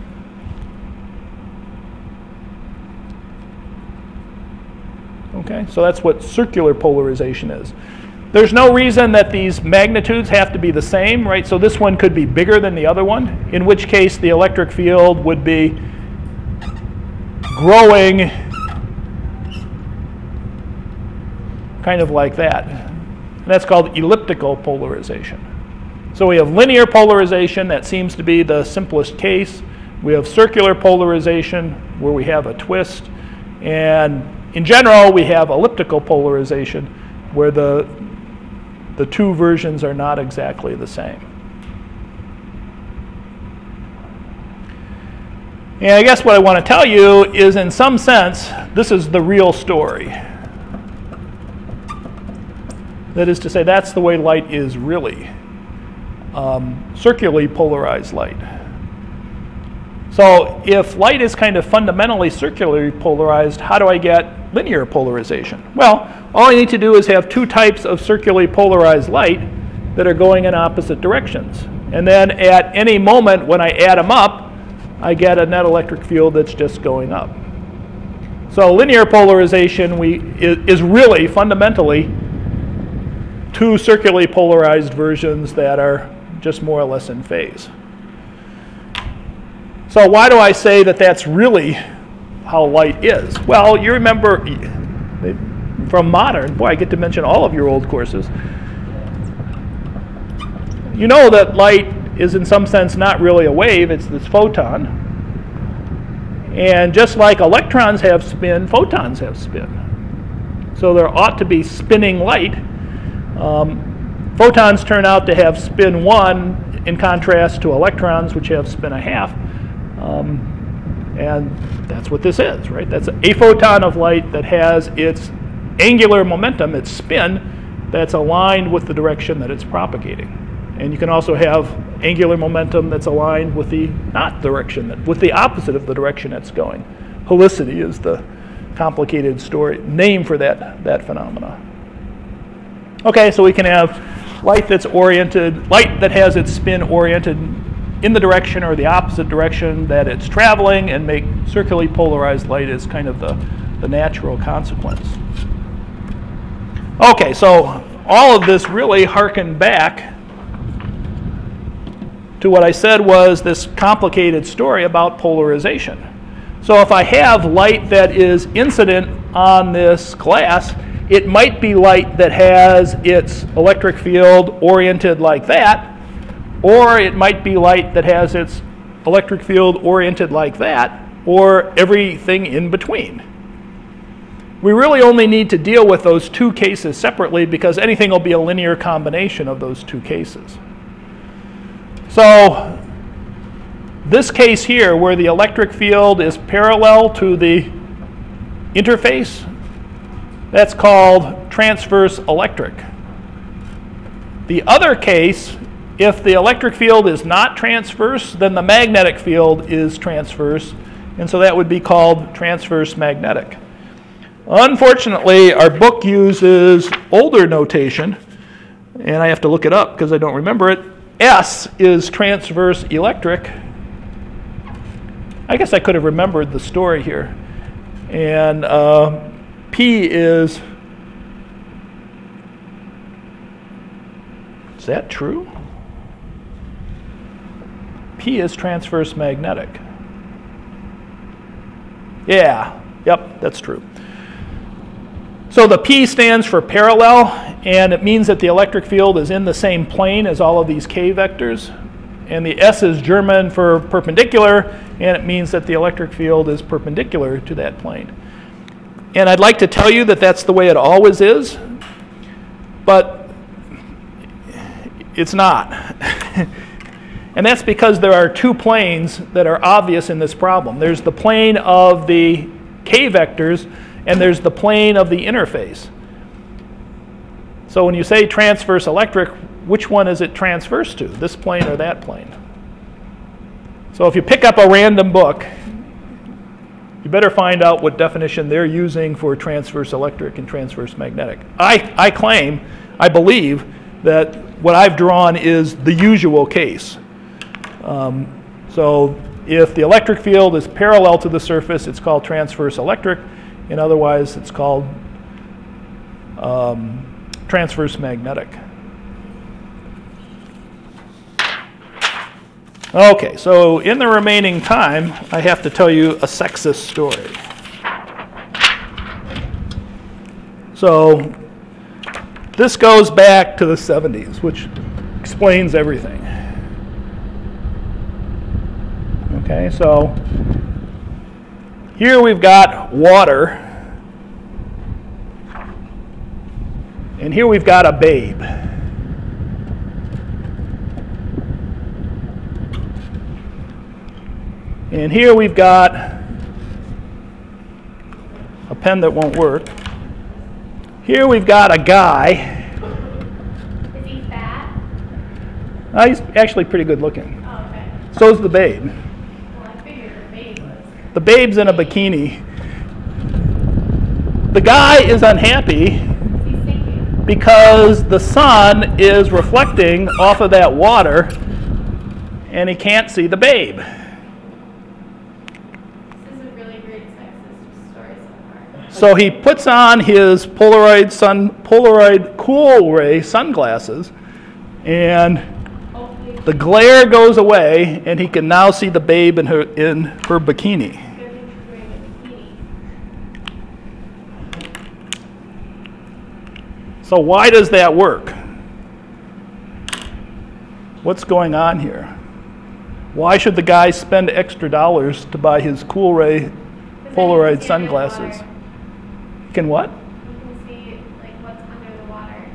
Okay, so that's what circular polarization is. There's no reason that these magnitudes have to be the same, right? So this one could be bigger than the other one, in which case the electric field would be growing kind of like that. And that's called elliptical polarization. So we have linear polarization, that seems to be the simplest case. We have circular polarization, where we have a twist. And in general, we have elliptical polarization, where the, the two versions are not exactly the same. And I guess what I want to tell you is, in some sense, this is the real story. That is to say, that's the way light is really. Um, circularly polarized light. So if light is kind of fundamentally circularly polarized, how do I get linear polarization? Well, all I need to do is have two types of circularly polarized light that are going in opposite directions. And then at any moment when I add them up, I get a net electric field that's just going up. So linear polarization we, is, is really fundamentally two circularly polarized versions that are just more or less in phase. So why do I say that that's really how light is? Well, you remember from modern, boy, I get to mention all of your old courses. You know that light is in some sense not really a wave, it's this photon. And just like electrons have spin, photons have spin. So there ought to be spinning light. Um, photons turn out to have spin one in contrast to electrons, which have spin a half. Um, and that's what this is, right? That's a photon of light that has its angular momentum, its spin, that's aligned with the direction that it's propagating. And you can also have angular momentum that's aligned with the not direction, that, with the opposite of the direction it's going. Helicity is the complicated story name for that, that phenomena. Okay, so we can have light that's oriented, light that has its spin oriented in the direction or the opposite direction that it's traveling, and make circularly polarized light as kind of the, the natural consequence. Okay, so all of this really harkened back to what I said was this complicated story about polarization. So if I have light that is incident on this glass, it might be light that has its electric field oriented like that, or it might be light that has its electric field oriented like that, or everything in between. We really only need to deal with those two cases separately, because anything will be a linear combination of those two cases. So this case here, where the electric field is parallel to the interface, that's called transverse electric. The other case, if the electric field is not transverse, then the magnetic field is transverse, and so that would be called transverse magnetic. Unfortunately, our book uses older notation, and I have to look it up because I don't remember it. S is transverse electric. I guess I could have remembered the story here. And uh, P is, is that true? P is transverse magnetic. Yeah, yep, that's true. So the P stands for parallel, and it means that the electric field is in the same plane as all of these K vectors. And the S is German for perpendicular, and it means that the electric field is perpendicular to that plane. And I'd like to tell you that that's the way it always is, but it's not. And that's because there are two planes that are obvious in this problem. There's the plane of the K vectors, and there's the plane of the interface. So when you say transverse electric, which one is it transverse to, this plane or that plane? So if you pick up a random book, you better find out what definition they're using for transverse electric and transverse magnetic. I, I claim, I believe, that what I've drawn is the usual case. Um, so if the electric field is parallel to the surface, it's called transverse electric, and otherwise it's called um, transverse magnetic. Okay, so in the remaining time, I have to tell you a sexist story. So this goes back to the seventies, which explains everything. Okay, so here we've got water, and here we've got a babe. And here we've got a pen that won't work. Here we've got a guy. Is he fat? Uh, he's actually pretty good looking. Oh, okay. So's the babe. Well, I figured the babe was. The babe's in a bikini. The guy is unhappy What's he thinking? because the sun is reflecting off of that water and he can't see the babe. This is a really great sexist story so far. So he puts on his Polaroid sun Polaroid cool ray sunglasses, and Hopefully, the glare goes away and he can now see the babe in her in her bikini. good thing she's wearing a bikini. So why does that work? What's going on here? Why should the guy spend extra dollars to buy his cool ray 'Cause then you can Polaroid see under the sunglasses? water. Can what? You can see like what's under the water.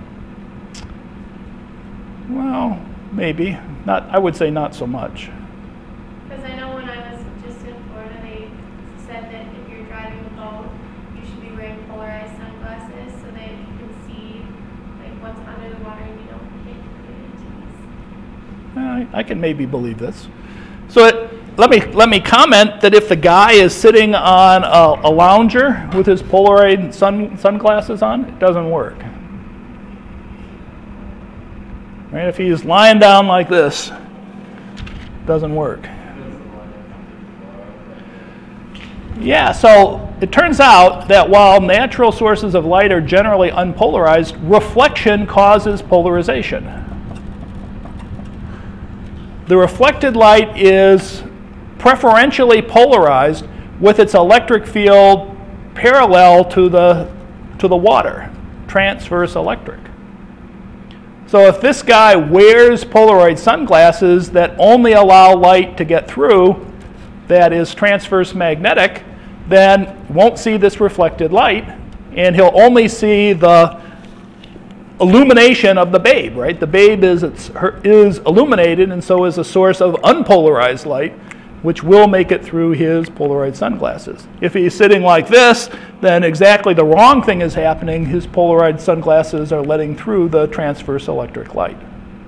Well, maybe. Not I would say not so much. Because I know when I was just in Florida, they said that if you're driving a boat, you should be wearing polarized sunglasses so that you can see like what's under the water and you don't get into these. I, I can maybe believe this. So it, let me let me comment that if the guy is sitting on a, a lounger with his Polaroid sun, sunglasses on, it doesn't work. Right? If he's lying down like this, it doesn't work. Yeah, so it turns out that while natural sources of light are generally unpolarized, reflection causes polarization. The reflected light is preferentially polarized with its electric field parallel to the, to the water, transverse electric. So if this guy wears Polaroid sunglasses that only allow light to get through, that is transverse magnetic, then won't see this reflected light, and he'll only see the illumination of the babe, right? The babe is, it's, her, is illuminated, and so is a source of unpolarized light, which will make it through his Polaroid sunglasses. If he's sitting like this, then exactly the wrong thing is happening. His Polaroid sunglasses are letting through the transverse electric light.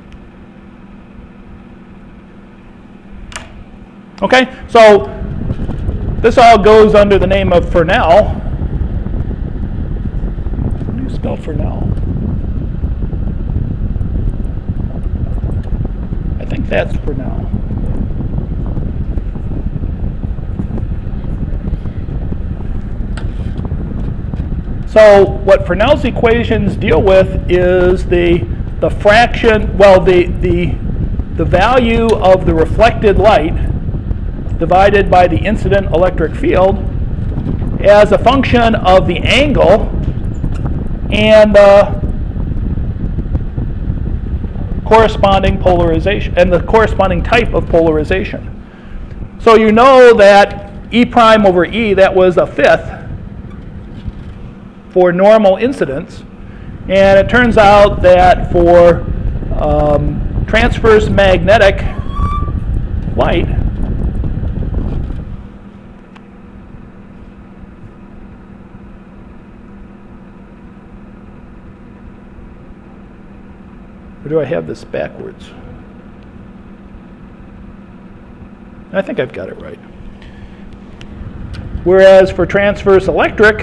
Okay, so this all goes under the name of Fresnel. How do you spell Fresnel? I think that's Fresnel. So what Fresnel's equations deal with is the the fraction, well, the the the value of the reflected light divided by the incident electric field as a function of the angle and the corresponding polarization and the corresponding type of polarization. So you know that E prime over E, that was a fifth for normal incidence, and it turns out that for um, transverse magnetic light, or do I have this backwards? I think I've got it right. Whereas for transverse electric,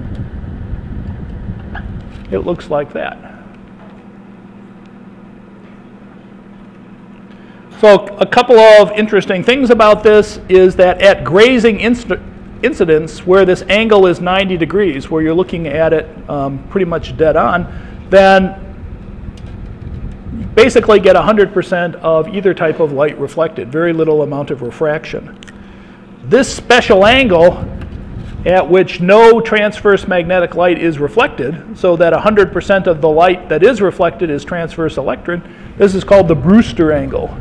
it looks like that. So a couple of interesting things about this is that at grazing inc- incidence, where this angle is ninety degrees, where you're looking at it um, pretty much dead on, then you basically get one hundred percent of either type of light reflected, very little amount of refraction. This special angle at which no transverse magnetic light is reflected, so that one hundred percent of the light that is reflected is transverse electron. This is called the Brewster angle.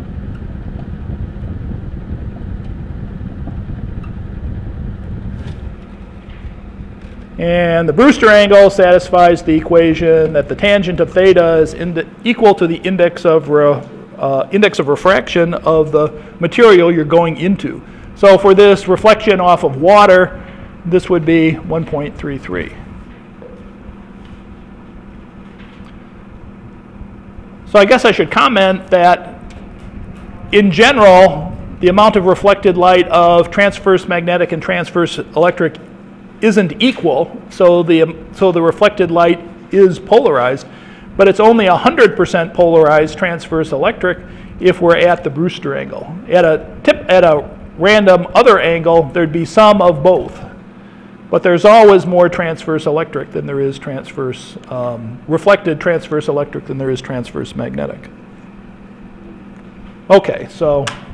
And the Brewster angle satisfies the equation that the tangent of theta is in equal to the index of, re, uh, index of refraction of the material you're going into. So for this reflection off of water, this would be one point three three. So I guess I should comment that in general, the amount of reflected light of transverse magnetic and transverse electric isn't equal, so the, so the reflected light is polarized, but it's only one hundred percent polarized transverse electric if we're at the Brewster angle. At a, tip, at a random other angle, there'd be some of both, but there's always more transverse electric than there is transverse, um, reflected transverse electric than there is transverse magnetic. Okay, so